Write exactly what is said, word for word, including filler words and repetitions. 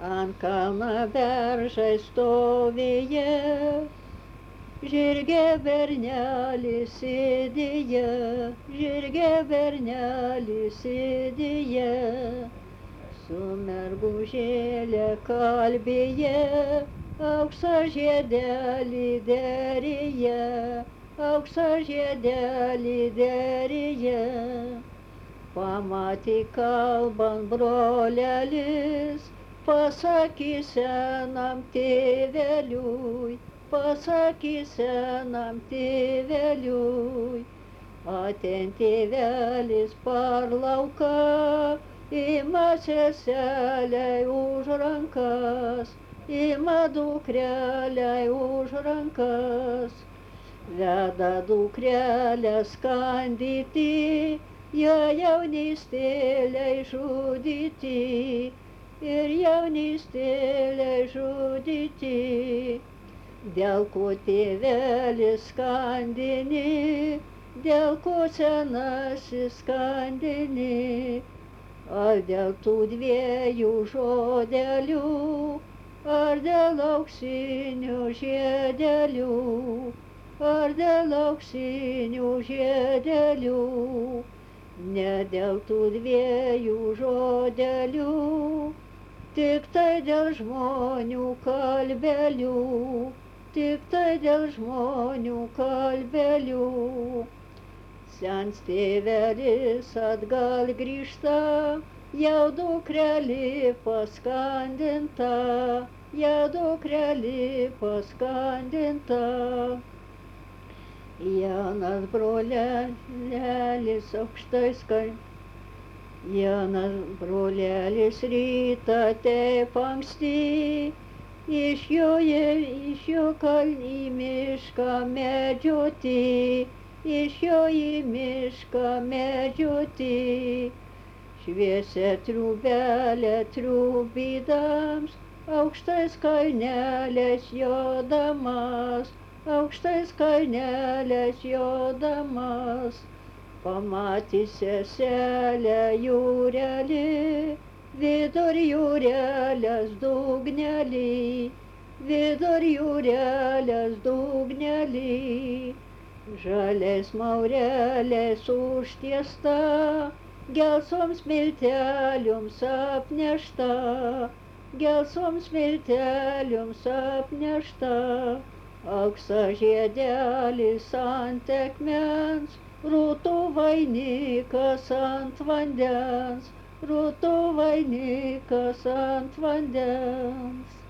Ant kalno beržai stovėjo, žirge bernelis sėdėjo, žirge bernelis sėdėjo, su mergužėle kalbėjo, auksą žiedelį derėjo, auksą žiedelį derėjo. Pamatė kalbant brolelis, pasakė senam tėveliui, pasakė senam tėveliui. Aten tėvelis par lauką, ima seselei už rankas, ima dukrelei už rankas. Veda dukrelę skandyti, ją jaunystėlei žudyti, ir jaunystėlei žudyti. Dėl ko tėvelis skandini, dėl ko senasis skandini, ar dėl tų dviejų žodelių, ar dėl auksinių žiedelių, ar dėl auksinių žiedelių. Ne dėl tų dviejų žodelių, tik tai dėl žmonių kalbelių, tik tai dėl žmonių kalbelių. Sens tėvelis atgal grįžta, jau dukrelį paskandinta, jau dukrelį paskandinta. Jaunas brolelis aukštais kalnais, jaunas brolelis rytą taip anksti, išjoja iš jo kalnį mišką medžioti, išjo į mišką medžioti. Šviesia triūbelė triūbydams, aukštais kalneliais jodamas, aukštais kalneliais jodamas. Pamatė seselę jūrelį, vidur jūrelės dugnelį, vidur jūrelės dugnelį. Žaliais maureliais užtiesta, gelsoms milteliums apnešta, gelsoms milteliums apnešta. Aukso žiedelis ant akmens, rūtų vainikas ant vandens, rūtų vainikas ant vandens.